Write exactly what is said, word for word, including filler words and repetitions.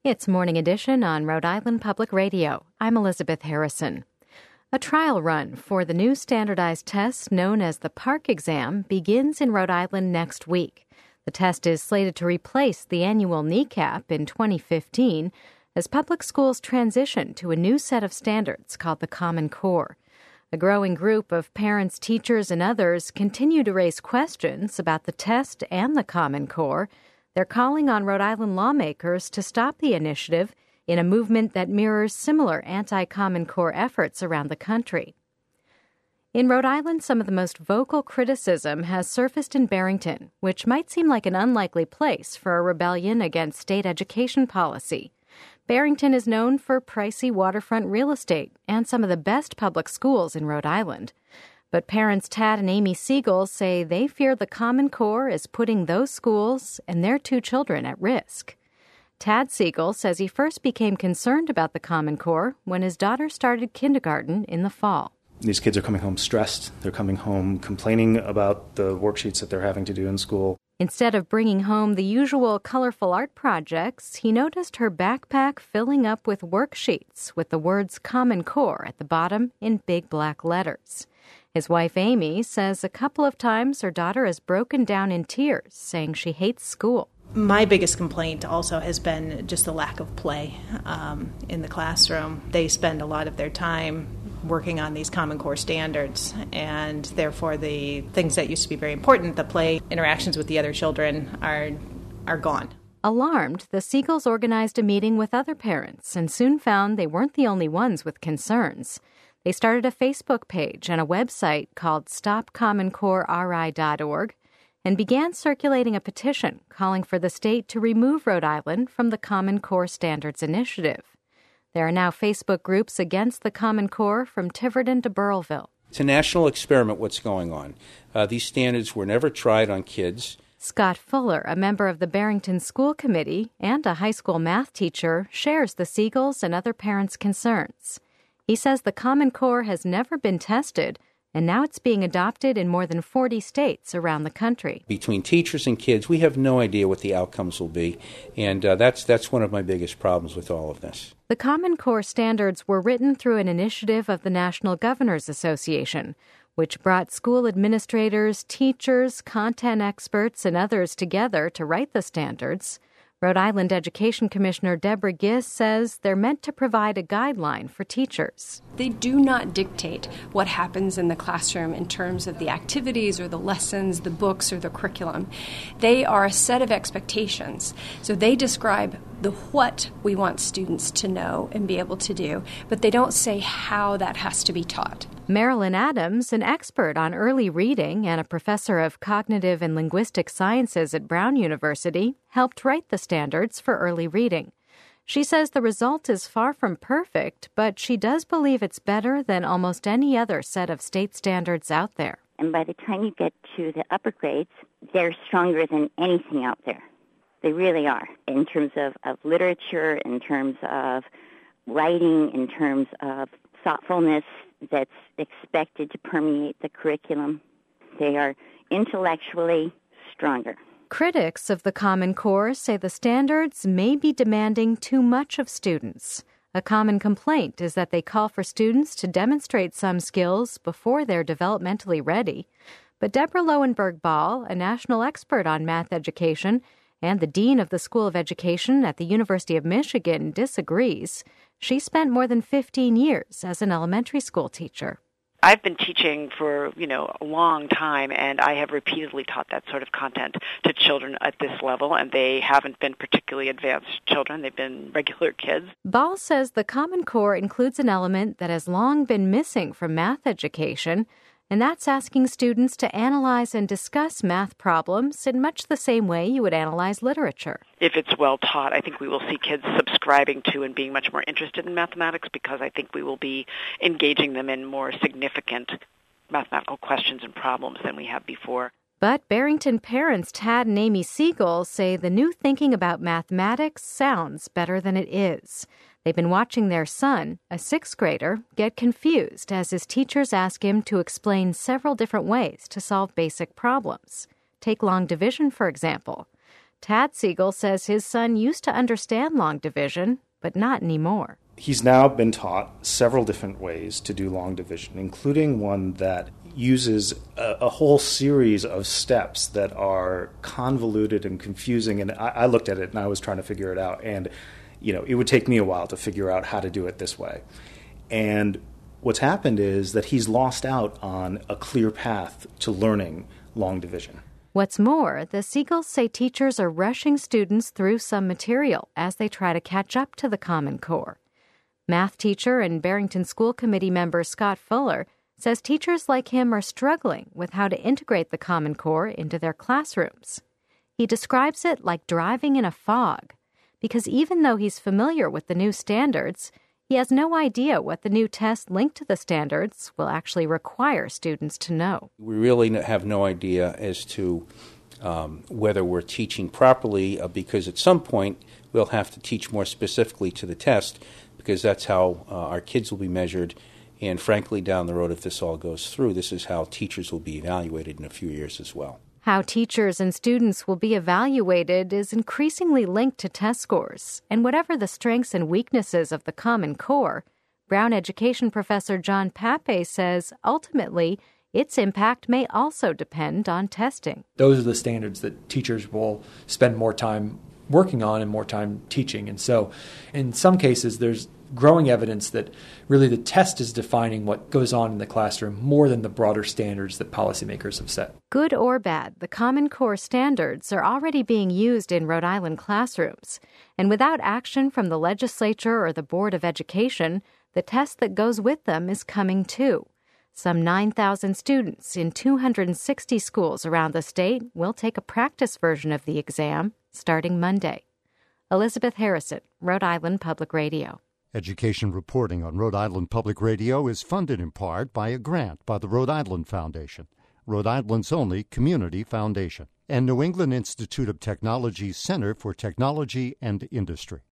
It's Morning Edition on Rhode Island Public Radio. I'm Elizabeth Harrison. A trial run for the new standardized test known as the PARCC exam begins in Rhode Island next week. The test is slated to replace the annual NECAP in twenty fifteen as public schools transition to a new set of standards called the Common Core. A growing group of parents, teachers, and others continue to raise questions about the test and the Common Core. They're calling on Rhode Island lawmakers to stop the initiative in a movement that mirrors similar anti-Common Core efforts around the country. In Rhode Island, some of the most vocal criticism has surfaced in Barrington, which might seem like an unlikely place for a rebellion against state education policy. Barrington is known for pricey waterfront real estate and some of the best public schools in Rhode Island. But parents Tad and Amy Siegel say they fear the Common Core is putting those schools and their two children at risk. Tad Siegel says he first became concerned about the Common Core when his daughter started kindergarten in the fall. These kids are coming home stressed. They're coming home complaining about the worksheets that they're having to do in school. Instead of bringing home the usual colorful art projects, he noticed her backpack filling up with worksheets with the words Common Core at the bottom in big black letters. His wife, Amy, says a couple of times her daughter has broken down in tears, saying she hates school. My biggest complaint also has been just the lack of play um, in the classroom. They spend a lot of their time working on these Common Core standards, and therefore the things that used to be very important, the play interactions with the other children, are are gone. Alarmed, the Siegels organized a meeting with other parents and soon found they weren't the only ones with concerns. They started a Facebook page and a website called stop common core r i dot org and began circulating a petition calling for the state to remove Rhode Island from the Common Core Standards Initiative. There are now Facebook groups against the Common Core from Tiverton to Burrillville. It's a national experiment what's going on. Uh, these standards were never tried on kids. Scott Fuller, a member of the Barrington School Committee and a high school math teacher, shares the Siegels and other parents' concerns. He says the Common Core has never been tested, and now it's being adopted in more than forty states around the country. Between teachers and kids, we have no idea what the outcomes will be, and uh, that's that's one of my biggest problems with all of this. The Common Core standards were written through an initiative of the National Governors Association, which brought school administrators, teachers, content experts, and others together to write the standards. Rhode Island Education Commissioner Deborah Giss says they're meant to provide a guideline for teachers. They do not dictate what happens in the classroom in terms of the activities or the lessons, the books, or the curriculum. They are a set of expectations. So they describe the what we want students to know and be able to do, but they don't say how that has to be taught. Marilyn Adams, an expert on early reading and a professor of cognitive and linguistic sciences at Brown University, helped write the standards for early reading. She says the result is far from perfect, but she does believe it's better than almost any other set of state standards out there. And by the time you get to the upper grades, they're stronger than anything out there. They really are, in terms of, of literature, in terms of writing, in terms of thoughtfulness that's expected to permeate the curriculum. They are intellectually stronger. Critics of the Common Core say the standards may be demanding too much of students. A common complaint is that they call for students to demonstrate some skills before they're developmentally ready. But Deborah Lowenberg-Ball, a national expert on math education and the dean of the School of Education at the University of Michigan, disagrees. She spent more than fifteen years as an elementary school teacher. I've been teaching for, you know, a long time, and I have repeatedly taught that sort of content to children at this level, and they haven't been particularly advanced children. They've been regular kids. Ball says the Common Core includes an element that has long been missing from math education, and that's asking students to analyze and discuss math problems in much the same way you would analyze literature. If it's well taught, I think we will see kids subscribing to and being much more interested in mathematics, because I think we will be engaging them in more significant mathematical questions and problems than we have before. But Barrington parents Tad and Amy Siegel say the new thinking about mathematics sounds better than it is. They've been watching their son, a sixth grader, get confused as his teachers ask him to explain several different ways to solve basic problems. Take long division, for example. Tad Siegel says his son used to understand long division, but not anymore. He's now been taught several different ways to do long division, including one that uses a, a whole series of steps that are convoluted and confusing. And I, I looked at it and I was trying to figure it out. And, you know, it would take me a while to figure out how to do it this way. And what's happened is that he's lost out on a clear path to learning long division. What's more, the Siegels say teachers are rushing students through some material as they try to catch up to the Common Core. Math teacher and Barrington School Committee member Scott Fuller says teachers like him are struggling with how to integrate the Common Core into their classrooms. He describes it like driving in a fog, because even though he's familiar with the new standards, he has no idea what the new test linked to the standards will actually require students to know. We really have no idea as to um, whether we're teaching properly, uh, because at some point we'll have to teach more specifically to the test, because that's how uh, our kids will be measured. And frankly, down the road, if this all goes through, this is how teachers will be evaluated in a few years as well. How teachers and students will be evaluated is increasingly linked to test scores, and whatever the strengths and weaknesses of the Common Core, Brown education professor John Pape says ultimately its impact may also depend on testing. Those are the standards that teachers will spend more time working on and more time teaching. And so in some cases, there's growing evidence that really the test is defining what goes on in the classroom more than the broader standards that policymakers have set. Good or bad, the Common Core standards are already being used in Rhode Island classrooms. And without action from the legislature or the Board of Education, the test that goes with them is coming too. Some nine thousand students in two hundred sixty schools around the state will take a practice version of the exam starting Monday. Elizabeth Harrison, Rhode Island Public Radio. Education reporting on Rhode Island Public Radio is funded in part by a grant by the Rhode Island Foundation, Rhode Island's only community foundation, and New England Institute of Technology's Center for Technology and Industry.